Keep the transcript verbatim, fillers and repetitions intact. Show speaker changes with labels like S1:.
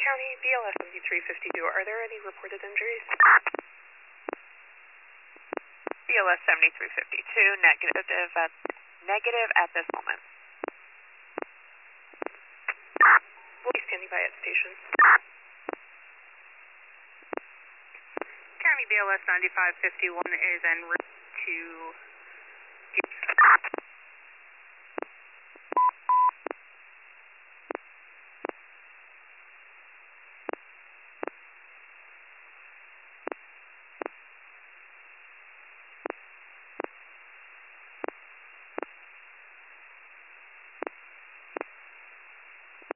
S1: County, B L S seventy-three fifty-two, are there any reported injuries?
S2: B L S seventy-three fifty-two, negative at, negative at this moment.
S1: We'll be standing by at station.
S3: County B L S ninety-five fifty-one is en route to